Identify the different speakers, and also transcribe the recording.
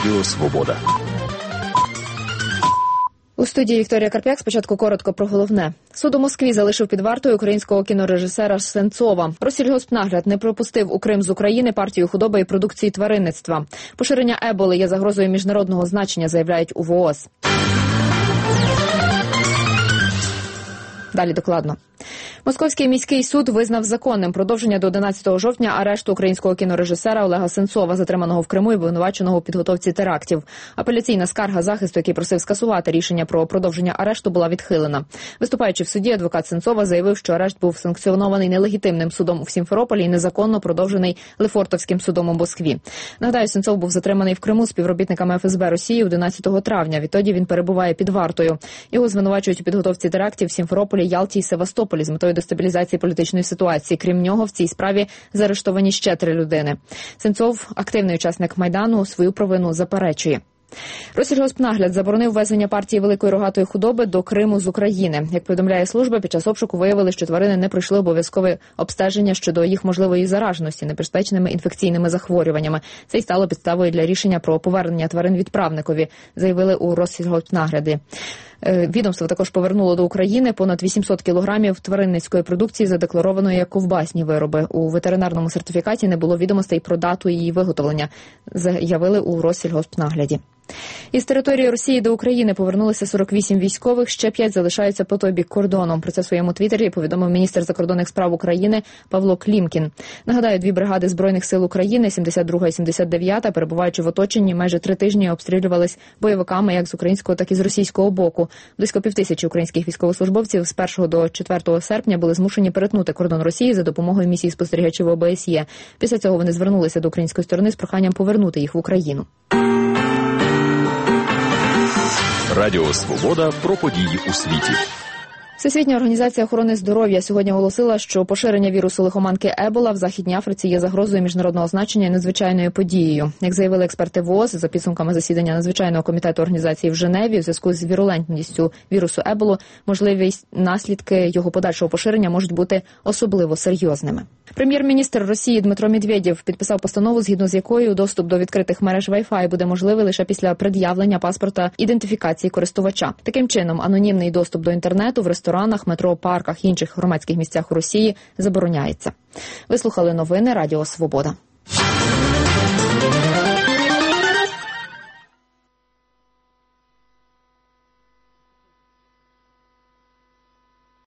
Speaker 1: Радіо Свобода.
Speaker 2: У студії Вікторія Карп'як. Спочатку коротко про головне. Суд у Москві залишив під вартою українського кінорежисера Сенцова. Россельгоспнагляд не пропустив у Крим з України партію худоби і продукції тваринництва. Поширення еболи є загрозою міжнародного значення, заявляють у ВООЗ. Далі докладно. Московський міський суд визнав законним продовження до 11 жовтня арешту українського кінорежисера Олега Сенцова, затриманого в Криму і обвинуваченого у підготовці терактів. Апеляційна скарга захисту, який просив скасувати рішення про продовження арешту, була відхилена. Виступаючи в суді, адвокат Сенцова заявив, що арешт був санкціонований нелегітимним судом у Сімферополі і незаконно продовжений Лефортовським судом у Москві. Нагадаю, Сенцов був затриманий в Криму співробітниками ФСБ Росії 11 травня. Відтоді він перебуває під вартою. Його звинувачують у підготовці терактів в Сімферополі, Ялті і Севастополі з метою дестабілізації політичної ситуації. Крім нього, в цій справі заарештовані ще 3 людини. Сенцов, активний учасник Майдану, свою провину заперечує. Россельгоспнагляд заборонив ввезення партії великої рогатої худоби до Криму з України. Як повідомляє служба, під час обшуку виявили, що тварини не пройшли обов'язкове обстеження щодо їх можливої зараженості небезпечними інфекційними захворюваннями. Це й стало підставою для рішення про повернення тварин відправникові, заявили у Россельгоспнагляді. Відомство також повернуло до України понад 800 кілограмів тваринницької продукції, задекларованої як ковбасні вироби. У ветеринарному сертифікаті не було відомостей про дату її виготовлення, заявили у Россельгоспнагляді. Із території Росії до України повернулися 48 військових, ще 5 залишаються по той бік кордону. Про це в своєму твіттері повідомив міністр закордонних справ України Павло Клімкін. Нагадаю, 2 бригади Збройних сил України, 72 і 79, перебуваючи в оточенні, майже 3 тижні обстрілювались бойовиками як з українського, так і з російського боку. Близько 5000 українських військовослужбовців з 1 до 4 серпня були змушені перетнути кордон Росії за допомогою місії спостерігачів ОБСЄ. Після цього вони звернулися до української сторони з проханням повернути їх в Україну.
Speaker 1: Радіо Свобода про події у світі.
Speaker 2: Всесвітня організація охорони здоров'я сьогодні оголосила, що поширення вірусу лихоманки Ебола в Західній Африці є загрозою міжнародного значення і надзвичайною подією. Як заявили експерти ВООЗ, за підсумками засідання надзвичайного комітету організації в Женеві, у зв'язку з вірулентністю вірусу Еболу, можливі наслідки його подальшого поширення можуть бути особливо серйозними. Прем'єр-міністр Росії Дмитро Медведєв підписав постанову, згідно з якою доступ до відкритих мереж Wi-Fi буде можливий лише після пред'явлення паспорта ідентифікації користувача. Таким чином, анонімний доступ до інтернету в ресторанах, метро, парках і інших громадських місцях у Росії забороняється. Ви слухали новини Радіо Свобода.